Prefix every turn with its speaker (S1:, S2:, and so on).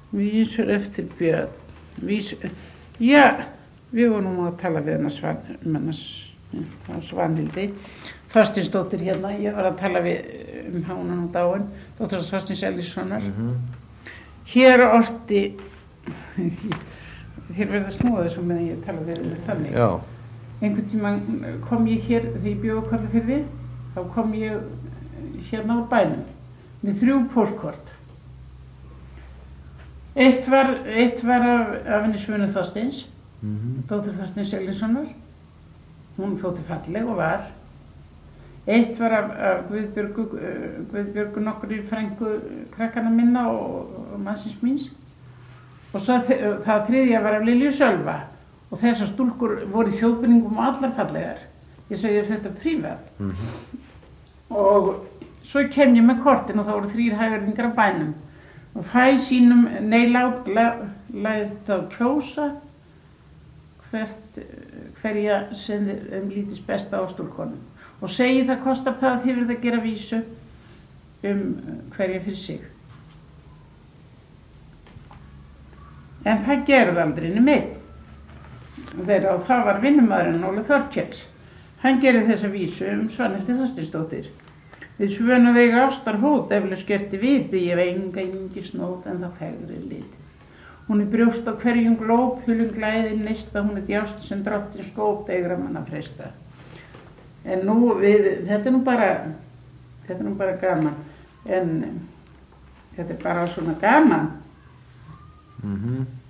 S1: Vísur eftir Björn. Já, við vorum að tala við hennar Svanhildi. Þorsteinsdóttir hérna, ég var að tala við hana nú dáin, dóttir Þorsteins Elíssonar. Hér orti, hér verða snúa þessum meðan ég tala við þannig.
S2: Já.
S1: Einhvern tímann kom ég hér, þegar ég bjó á Kollafirði, þá kom ég hérna úr bænum með 3 póstkort. Eitt var af henni Svönu Þorsteins, dóttir Þorsteins Elíssonar. Hún þótti falleg og var. Eitt var af Guðbjörgu nokkur í frængu krakkana minna og mannsins míns. Og svo það þriðja var af Lilju Sölva. Og þessar stúlkur voru í þjóðbúningum allar fallegar. Ég segi þetta prívat. Og svo kem ég með kortin og það voru 3 hægringar af bænum. Og fæ sínum, læt að kjósa hverja sem þeim lítist best á stúlkonum. Og segi það kostar það að þið verið að gera vísu hverja fyrir sig. En það gerði aldrei neitt. Og það var vinnumaðurinn Óli Þorkels. Hann gerði þessa vísu Svanhildi Þorsteinsdóttir. Við Svönu veiga ástar hót, eflaust gerti viti, ég veit engi snót en það fegri liti. Hún brjóst á hverjum glóp, hulum glæði neista, hún djást sem drottin skóp, eigra manna freista. En nú þetta er nú bara gaman, en þetta er bara svona gaman.